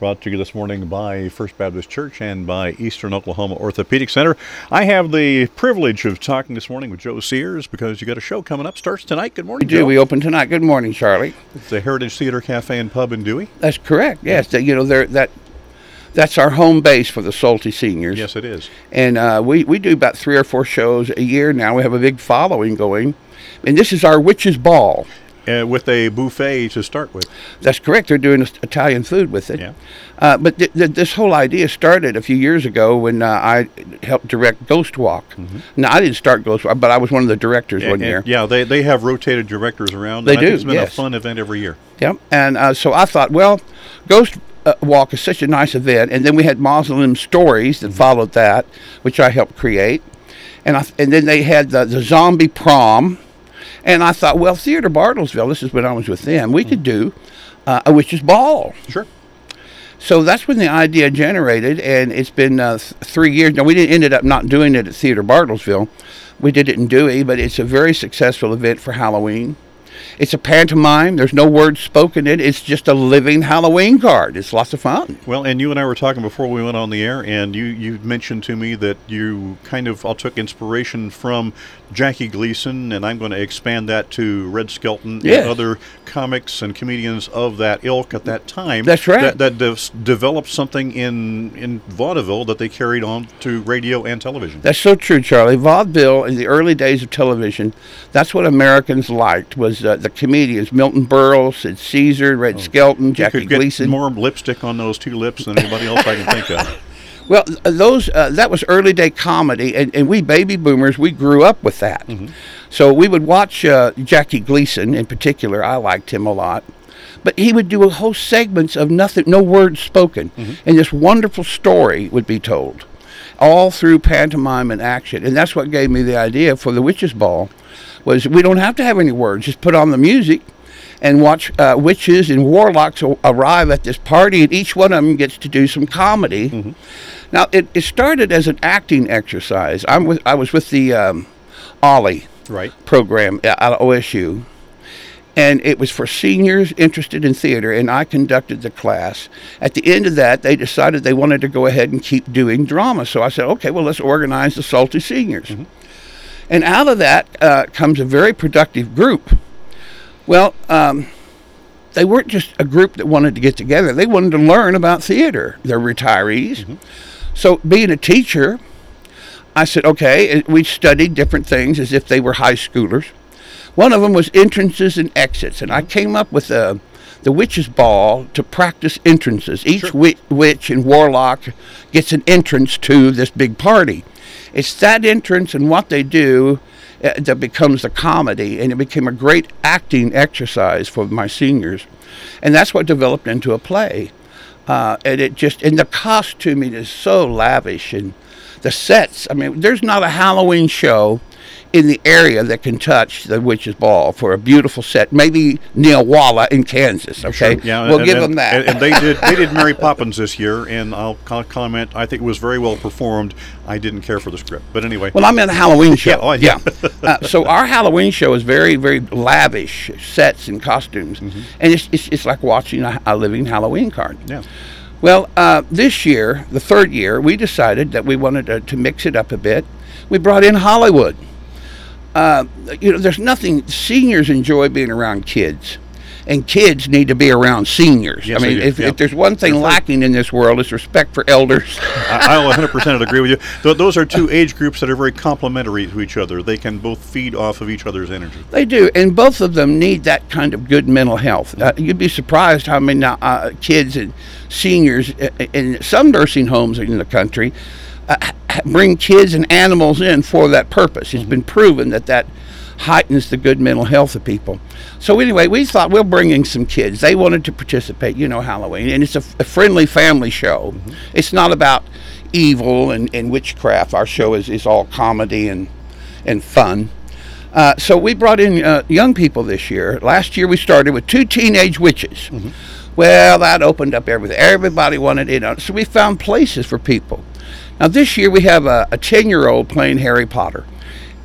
brought to you this morning by First Baptist Church and by Eastern Oklahoma Orthopedic Center. I have the privilege of talking this morning with Joe Sears because you got a show coming up. Starts tonight. Good morning, We do. Joe. We open tonight. Good morning, Charlie. It's the Heritage Theater Cafe and Pub in Dewey. That's correct. Yes, that's our home base for the Salty Seniors. Yes, it is. And we do about 3 or 4 shows a year now. We have a big following going. And this is our Witch's Ball. With a buffet to start with. That's correct. They're doing Italian food with it. Yeah. But this whole idea started a few years ago when I helped direct Ghost Walk. Mm-hmm. Now, I didn't start Ghost Walk, but I was one of the directors one year. Yeah, they have rotated directors around. They and I do, think it's been yes. a fun event every year. Yep. And so I thought, well, Ghost Walk is such a nice event. And then we had Mausoleum Stories that followed that, which I helped create. And then they had the Zombie Prom. And I thought, well, Theater Bartlesville, this is when I was with them, we could do a Witch's Ball. Sure. So that's when the idea generated, and it's been 3 years. Now, we didn't ended up not doing it at Theater Bartlesville. We did it in Dewey, but it's a very successful event for Halloween. It's a pantomime. There's no words spoken in it. It's just a living Halloween card. It's lots of fun. Well, and you and I were talking before we went on the air, and you mentioned to me that you kind of all took inspiration from Jackie Gleason, and I'm going to expand that to Red Skelton Yes. and other comics and comedians of that ilk at that time. That's right. That developed something in vaudeville that they carried on to radio and television. That's so true, Charlie. Vaudeville, in the early days of television, that's what Americans liked, was the comedians. Milton Berle, Sid Caesar, Red Skelton, Jackie You could get Gleason. more lipstick on those 2 lips than anybody else I can think of. Well, that was early day comedy, and we baby boomers, we grew up with that. Mm-hmm. So we would watch Jackie Gleason in particular. I liked him a lot. But he would do a whole segments of nothing, no words spoken, and this wonderful story would be told, all through pantomime and action. And that's what gave me the idea for the Witch's Ball, was we don't have to have any words, just put on the music and watch witches and warlocks arrive at this party, and each one of them gets to do some comedy. Mm-hmm. Now, it started as an acting exercise. I was with the Ollie program out of OSU, and it was for seniors interested in theater, and I conducted the class. At the end of that, they decided they wanted to go ahead and keep doing drama. So I said, okay, well, let's organize the Salty Seniors. Mm-hmm. And out of that comes a very productive group. Well, they weren't just a group that wanted to get together. They wanted to learn about theater. They're retirees. Mm-hmm. So being a teacher, I said, okay, we studied different things as if they were high schoolers. One of them was entrances and exits, and I came up with the Witch's Ball to practice entrances. Each witch and warlock gets an entrance to this big party. It's that entrance and what they do that becomes the comedy, and it became a great acting exercise for my seniors. And that's what developed into a play. And the costuming is so lavish, and the sets. I mean, there's not a Halloween show in the area that can touch the Witch's Ball for a beautiful set. Maybe Neowalla in Kansas. Okay, sure. Yeah, we'll give them that. And they did Mary Poppins this year, and I'll comment. I think it was very well performed. I didn't care for the script, but anyway. Well, I'm in a Halloween show. Yeah. So our Halloween show is very, very lavish sets and costumes, and it's like watching a living Halloween card. Yeah. Well, this year, the 3rd year, we decided that we wanted to mix it up a bit. We brought in Hollywood. There's nothing, seniors enjoy being around kids, and kids need to be around seniors. Yes, I mean, if there's one thing lacking in this world, it's respect for elders. I'll 100% agree with you. Those are 2 age groups that are very complementary to each other. They can both feed off of each other's energy. They do, and both of them need that kind of good mental health. You'd be surprised how many kids and seniors in some nursing homes in the country bring kids and animals in for that purpose. It's been proven that heightens the good mental health of people. So anyway, we thought we'll bring in some kids. They wanted to participate, Halloween, and it's a friendly family show. It's not about evil and witchcraft. Our show is all comedy and fun. So we brought in young people this year. Last year we started with 2 teenage witches. Well, that opened up everything. Everybody wanted in. So we found places for people. Now this year we have a 10-year-old playing Harry Potter.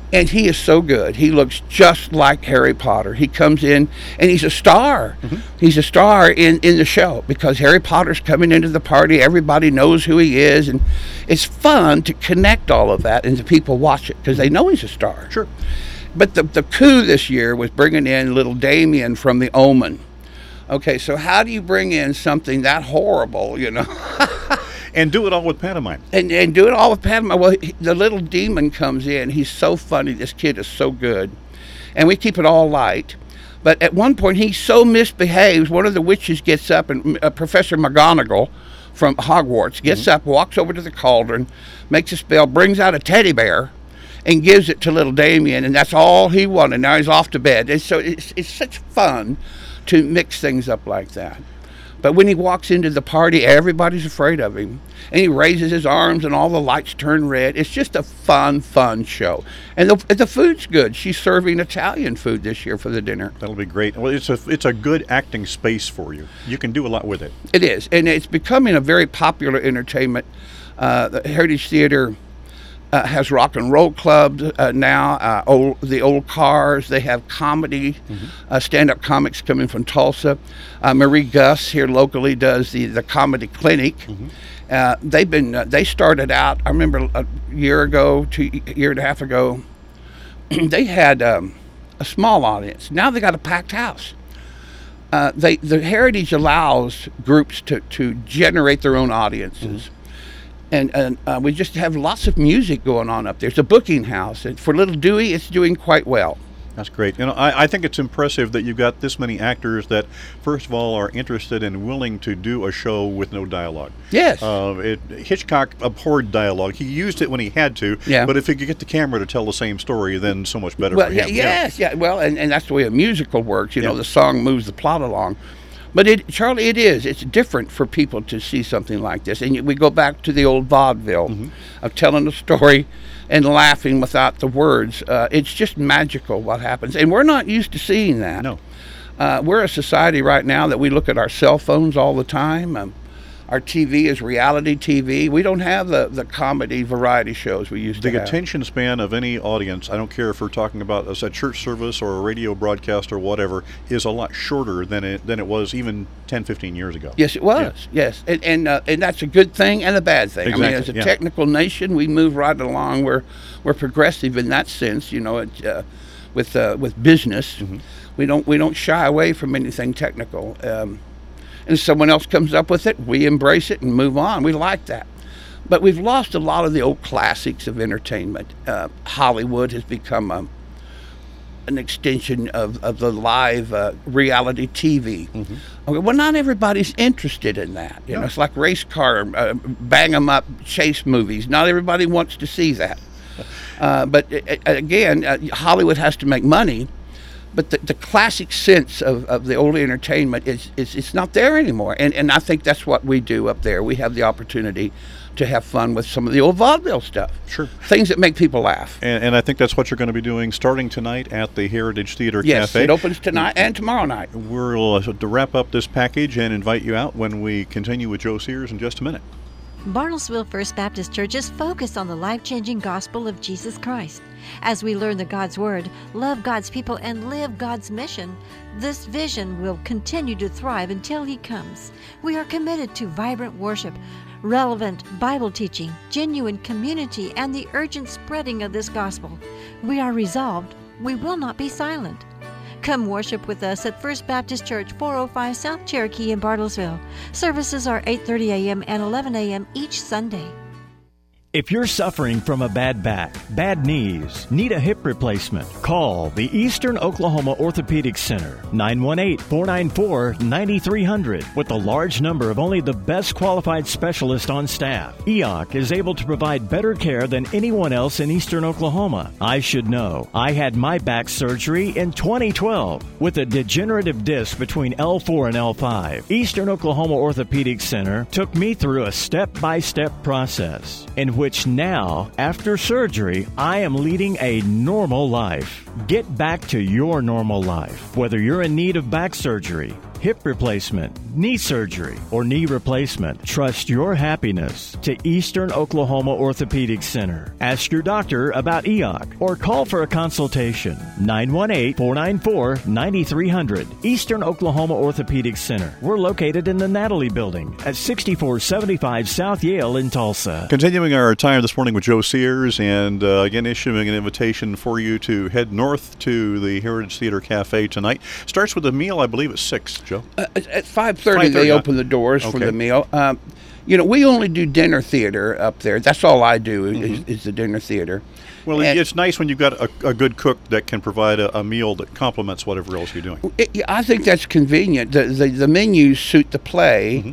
And he is so good. He looks just like Harry Potter. He comes in, and he's a star. Mm-hmm. He's a star in the show because Harry Potter's coming into the party. Everybody knows who he is, and it's fun to connect all of that and the people watch it because they know he's a star. Sure. But the coup this year was bringing in little Damien from The Omen. Okay, so how do you bring in something that horrible, you know? And do it all with pantomime. And do it all with pantomime. Well, the little demon comes in. He's so funny. This kid is so good. And we keep it all light. But at one point, he so misbehaves, one of the witches gets up, and Professor McGonagall from Hogwarts gets up, walks over to the cauldron, makes a spell, brings out a teddy bear, and gives it to little Damien, and that's all he wanted. Now he's off to bed. And so it's such fun to mix things up like that. But when he walks into the party, everybody's afraid of him. And he raises his arms and all the lights turn red. It's just a fun show. And the food's good. She's serving Italian food this year for the dinner. That'll be great. Well, it's a good acting space for you. You can do a lot with it. It is. And it's becoming a very popular entertainment. The Heritage Theater has rock and roll clubs now, the old cars. They have comedy, stand-up comics coming from Tulsa. Marie Gus here locally does the comedy clinic. They started out, I remember a year and a half ago, they had a small audience. Now they got a packed house. The Heritage allows groups to generate their own audiences. And we just have lots of music going on up there. It's a booking house. And for Little Dewey, it's doing quite well. That's great. You know, I think it's impressive that you've got this many actors that, first of all, are interested and willing to do a show with no dialogue. Yes. Hitchcock abhorred dialogue. He used it when he had to, but if he could get the camera to tell the same story, then so much better for him. Yes. Well, and that's the way a musical works. You know, the song moves the plot along. But Charlie, it's different for people to see something like this. And we go back to the old vaudeville of telling a story and laughing without the words. It's just magical what happens. And we're not used to seeing that. No. We're a society right now that we look at our cell phones all the time. Our TV is reality TV. We don't have the comedy variety shows we used to have. The attention span of any audience, I don't care if we're talking about a church service or a radio broadcast or whatever, is a lot shorter than it was even 10, 15 years ago. Yes, it was. Yeah. Yes, and that's a good thing and a bad thing. Exactly. I mean, as a technical nation, we move right along. We're progressive in that sense. You know, with business, we don't shy away from anything technical. And someone else comes up with it, we embrace it and move on. We like that. But we've lost a lot of the old classics of entertainment. Hollywood has become an extension of the live reality TV. Okay, well, not everybody's interested in that. You know, it's like race car, bang 'em up chase movies. Not everybody wants to see that. But again, Hollywood has to make money. But the classic sense of the old entertainment it's not there anymore. And I think that's what we do up there. We have the opportunity to have fun with some of the old vaudeville stuff. Sure. Things that make people laugh. And I think that's what you're going to be doing starting tonight at the Heritage Theater Cafe. Yes, it opens tonight and tomorrow night. We'll to wrap up this package and invite you out when we continue with Joe Sears in just a minute. Bartlesville First Baptist Church is focused on the life-changing gospel of Jesus Christ. As we learn the God's Word, love God's people, and live God's mission, this vision will continue to thrive until He comes. We are committed to vibrant worship, relevant Bible teaching, genuine community, and the urgent spreading of this gospel. We are resolved. We will not be silent. Come worship with us at First Baptist Church, 405 South Cherokee in Bartlesville. Services are 8:30 a.m. and 11 a.m. each Sunday. If you're suffering from a bad back, bad knees, need a hip replacement, call the Eastern Oklahoma Orthopedic Center, 918-494-9300. With a large number of only the best qualified specialists on staff, EOC is able to provide better care than anyone else in Eastern Oklahoma. I should know. I had my back surgery in 2012 with a degenerative disc between L4 and L5. Eastern Oklahoma Orthopedic Center took me through a step-by-step process in which now, after surgery, I am leading a normal life. Get back to your normal life. Whether you're in need of back surgery, hip replacement, knee surgery, or knee replacement, trust your happiness to Eastern Oklahoma Orthopedic Center. Ask your doctor about EOC or call for a consultation. 918-494-9300. Eastern Oklahoma Orthopedic Center. We're located in the Natalie Building at 6475 South Yale in Tulsa. Continuing our time this morning with Joe Sears, and again issuing an invitation for you to head north to the Heritage Theater Cafe tonight. Starts with a meal, I believe, at 6, Joe. At 5:30 they open the doors for the meal. We only do dinner theater up there. That's all I do is the dinner theater. Well, it's nice when you've got a good cook that can provide a meal that complements whatever else you're doing. I think that's convenient. The menus suit the play.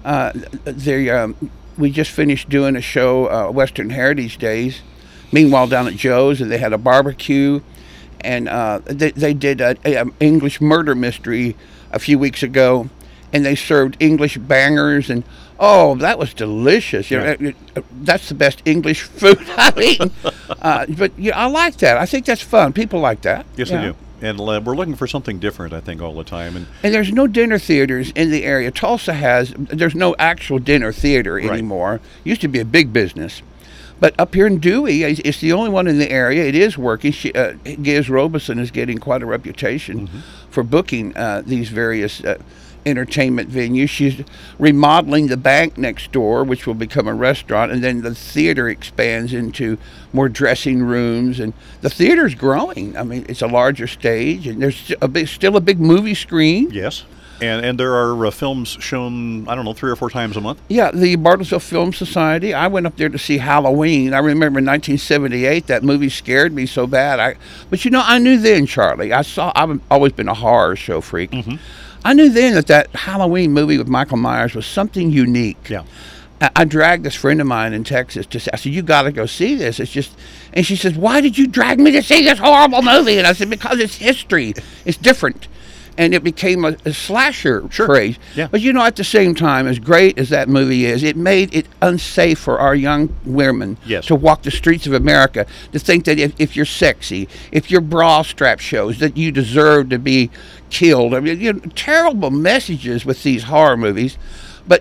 We just finished doing a show, Western Heritage Days. Meanwhile, down at Joe's, and they had a barbecue, and they did an English murder mystery a few weeks ago, and they served English bangers, and that was delicious. That's the best English food I've eaten. But I like that. I think that's fun. People like that. Yes, they do. And we're looking for something different, I think, all the time. And there's no dinner theaters in the area. Tulsa there's no actual dinner theater anymore. Used to be a big business. But up here in Dewey, it's the only one in the area. It is working. Giz Robeson is getting quite a reputation for booking these various entertainment venues. She's remodeling the bank next door, which will become a restaurant, and then the theater expands into more dressing rooms, and the theater's growing. I mean, it's a larger stage, and there's still a big movie screen. Yes. And there are films shown, 3 or 4 times a month? Yeah, the Bartlesville Film Society. I went up there to see Halloween. I remember in 1978, that movie scared me so bad. But I knew then, Charlie. I've always been a horror show freak. I knew then that Halloween movie with Michael Myers was something unique. Yeah. I dragged this friend of mine in Texas I said, you got to go see this. And she says, why did you drag me to see this horrible movie? And I said, because it's history. It's different. And it became a slasher craze. Yeah. But at the same time, as great as that movie is, it made it unsafe for our young women to walk the streets of America, to think that if you're sexy, if your bra strap shows, that you deserve to be killed. I mean, terrible messages with these horror movies. But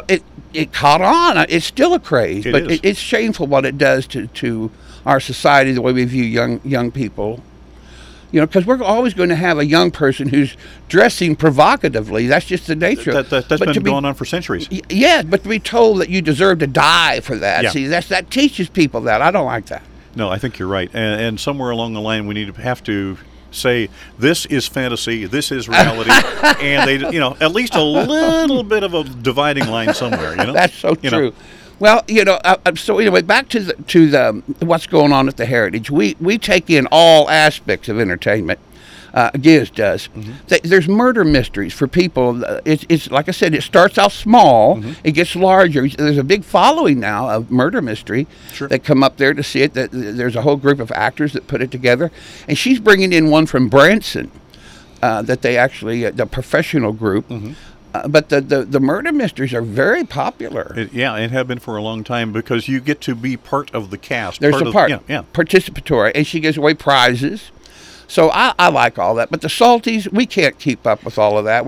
it caught on. It's still a craze. It's shameful what it does to our society, the way we view young people. Because we're always going to have a young person who's dressing provocatively. That's just the nature. That's been going on for centuries. Yeah, but to be told that you deserve to die for that, see, that teaches people that. I don't like that. No, I think you're right. And somewhere along the line, we have to say, this is fantasy, this is reality, and they, at least a little bit of a dividing line somewhere. That's so true. Well, so anyway, back to the what's going on at the Heritage. We take in all aspects of entertainment. Giz does. There's murder mysteries for people. It's like I said, it starts off small. It gets larger. There's a big following now of murder mystery that come up there to see it. There's a whole group of actors that put it together. And she's bringing in one from Branson that they actually, the professional group. But the murder mysteries are very popular. And have been for a long time, because you get to be part of the cast. There's participatory, and she gives away prizes. So I like all that. But the Salties, we can't keep up with all of that.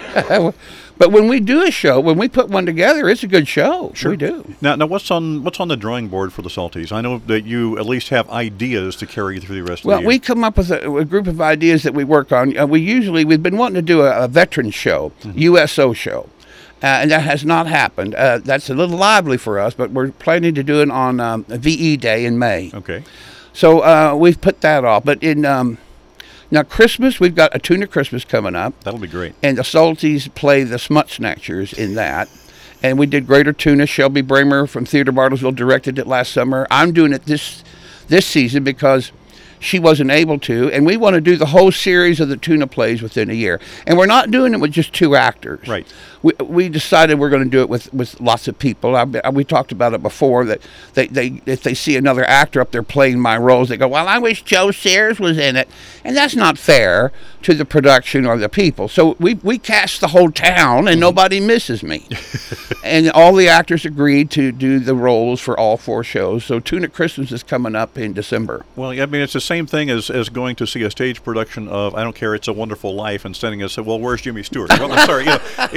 But when we do a show, when we put one together, it's a good show. Sure. We do. Now what's on the drawing board for the Salties? I know that you at least have ideas to carry through the rest of the year. Well, we come up with a group of ideas that we work on. We've been wanting to do a veteran show, USO show. And that has not happened. That's a little lively for us, but we're planning to do it on VE Day in May. Okay. So we've put that off. But in now Christmas, we've got a Tuna Christmas coming up. That'll be great. And the Salties play the Smut Snatchers in that. And we did Greater Tuna. Shelby Bramer from Theater Bartlesville directed it last summer. I'm doing it this season because she wasn't able to, and we want to do the whole series of the Tuna plays within a year. And we're not doing it with just 2 actors. Right. We decided we're going to do it with lots of people. We talked about it before, that if they see another actor up there playing my roles, they go, well, I wish Joe Sears was in it. And that's not fair. to the production or the people. So we cast the whole town, and nobody misses me. And all the actors agreed to do the roles for all 4 shows. So Tuna Christmas is coming up in December. Well, I mean, it's the same thing as going to see a stage production of I Don't Care, It's a Wonderful Life, and sending us, well, where's Jimmy Stewart? Well, I'm sorry,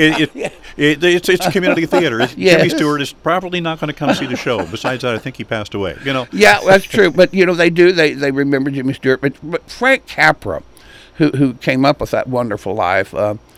it's a community theater. Yes. Jimmy Stewart is probably not going to come see the show. Besides that, I think he passed away. Yeah, that's true. But they remember Jimmy Stewart. But Frank Capra, who came up with that wonderful life.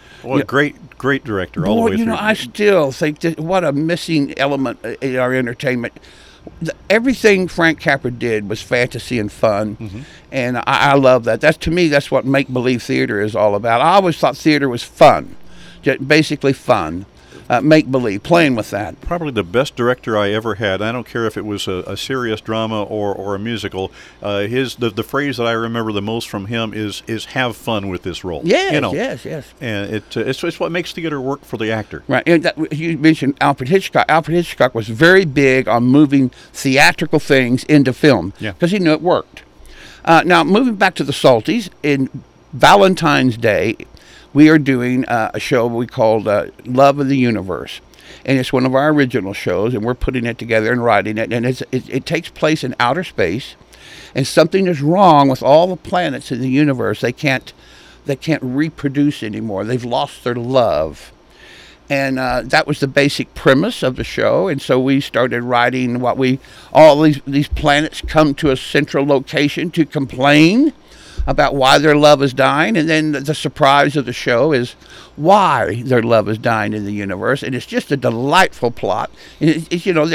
Great director all the way through. I still think that what a missing element in our entertainment. Everything Frank Capra did was fantasy and fun, and I love that. To me, that's what make-believe theater is all about. I always thought theater was fun, basically fun. Make-believe, playing with that. Probably the best director I ever had. I don't care if it was a serious drama or a musical. The phrase that I remember the most from him is have fun with this role. Yes. And it's what makes theater work for the actor. Right. And you mentioned Alfred Hitchcock. Alfred Hitchcock was very big on moving theatrical things into film because he knew it worked. Now, moving back to the Salties, in Valentine's Day, we are doing a show we called Love of the Universe. And it's one of our original shows, and we're putting it together and writing it. And it takes place in outer space, and something is wrong with all the planets in the universe. They can't reproduce anymore. They've lost their love. And that was the basic premise of the show. And so we started writing all these planets come to a central location to complain about why their love is dying, and then the surprise of the show is why their love is dying in the universe, and it's just a delightful plot. And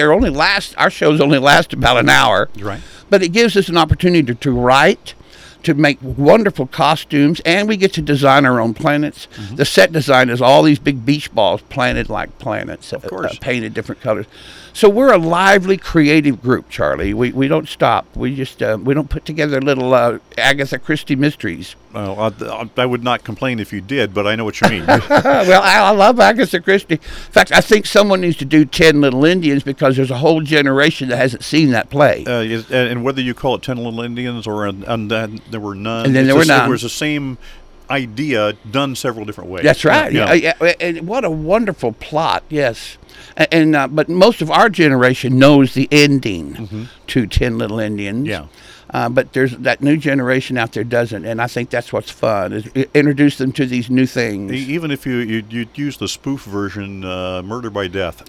our shows only last about an hour, right? But it gives us an opportunity to write, to make wonderful costumes, and we get to design our own planets. The set design is all these big beach balls planted like planets, of course, painted different colors. So we're a lively, creative group, Charlie. We don't stop. We just we don't put together little Agatha Christie mysteries. I would not complain if you did, but I know what you mean. Well, I love Agatha Christie. In fact, I think someone needs to do 10 Little Indians because there's a whole generation that hasn't seen that play. And whether you call it 10 Little Indians or and then there were none. And then there were none. It was the same idea done several different ways. That's right. And what a wonderful plot. Yes. And but most of our generation knows the ending to 10 Little Indians. Yeah. But there's that new generation out there doesn't, and I think that's what's fun, is introduce them to these new things. Even if you use the spoof version, Murder by Death,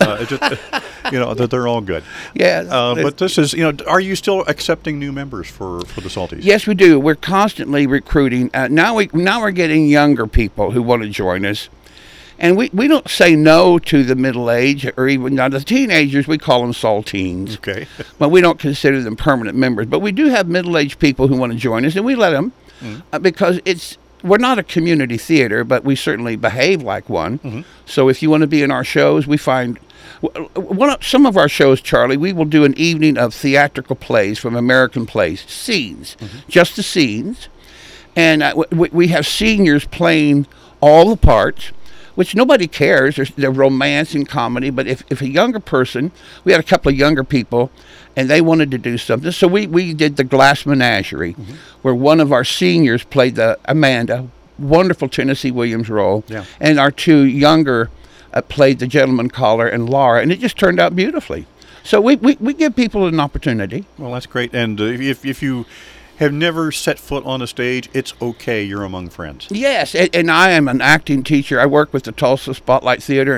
that they're all good. Yeah. But this is, are you still accepting new members for the Salties? Yes, we do. We're constantly recruiting. Now we're getting younger people who want to join us. And we don't say no to the middle age or even the teenagers. We call them saltines. Okay. But we don't consider them permanent members. But we do have middle-aged people who want to join us, and we let them because we're not a community theater, but we certainly behave like one. So if you want to be in our shows, we find some of our shows, Charlie, we will do an evening of theatrical plays from American plays, scenes, just the scenes. And we have seniors playing all the parts, which nobody cares. They're romance and comedy, but if a younger person, we had a couple of younger people, and they wanted to do something, so we did the Glass Menagerie, where one of our seniors played the Amanda, wonderful Tennessee Williams role, and our 2 younger played the Gentleman Caller and Laura, and it just turned out beautifully. So we give people an opportunity. Well, that's great, and if you have never set foot on a stage, it's okay. You're among friends. Yes, and I am an acting teacher. I work with the Tulsa Spotlight Theater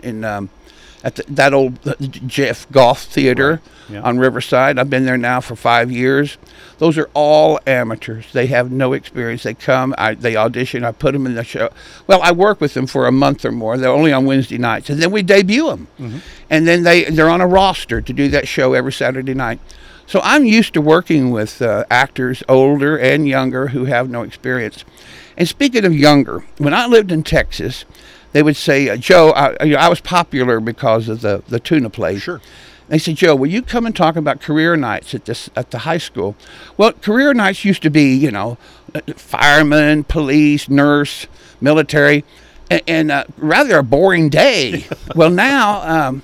at that old Jeff Goff Theater on Riverside. I've been there now for 5 years. Those are all amateurs. They have no experience. They come, they audition, I put them in the show. Well, I work with them for a month or more. They're only on Wednesday nights, and then we debut them. And then they're on a roster to do that show every Saturday night. So I'm used to working with actors, older and younger, who have no experience. And speaking of younger, when I lived in Texas, they would say, Joe, I was popular because of the tuna plays. Sure. They said, Joe, will you come and talk about career nights at the high school? Well, career nights used to be, fireman, police, nurse, military, and rather a boring day. Well, now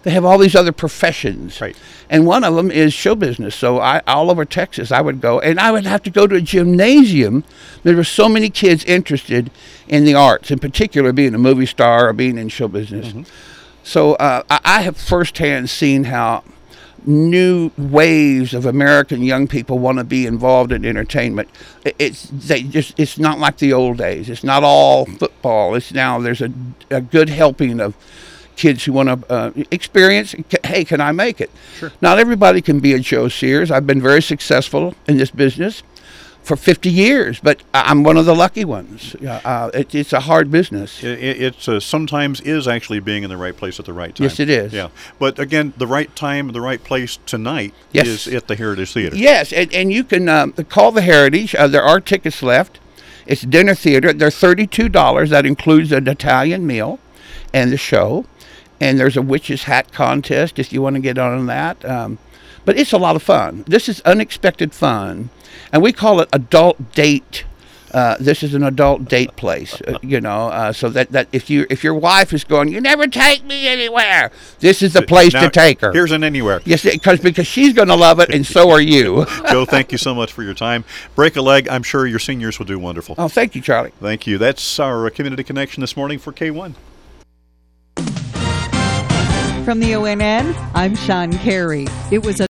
they have all these other professions. Right. And one of them is show business. So all over Texas, I would go, and I would have to go to a gymnasium. There were so many kids interested in the arts, in particular being a movie star or being in show business. Mm-hmm. So I have firsthand seen how new waves of American young people want to be involved in entertainment. It's not like the old days. It's not all football. It's now there's a good helping of kids who want to experience. Hey, can I make it? Sure. Not everybody can be a Joe Sears. I've been very successful in this business for 50 years, but I'm one of the lucky ones. It's a hard business. It sometimes is actually being in the right place at the right time. Yes, it is. Yeah, but again, the right time, the right place tonight Yes. is at the Heritage Theater. Yes, and you can call the Heritage. There are tickets left. It's dinner theater. They're $32. That includes an Italian meal and the show. And there's a witch's hat contest if you want to get on that. But it's a lot of fun. This is unexpected fun. And we call it adult date. This is an adult date place, so that if your wife is going, you never take me anywhere, this is the place Now, to take her. Here's an anywhere. Yes, because she's going to love it, and so are you. Joe, thank you so much for your time. Break a leg. I'm sure your seniors will do wonderful. Oh, thank you, Charlie. Thank you. That's our Community Connection this morning for K1. From the ONN, I'm Sean Carey. It was a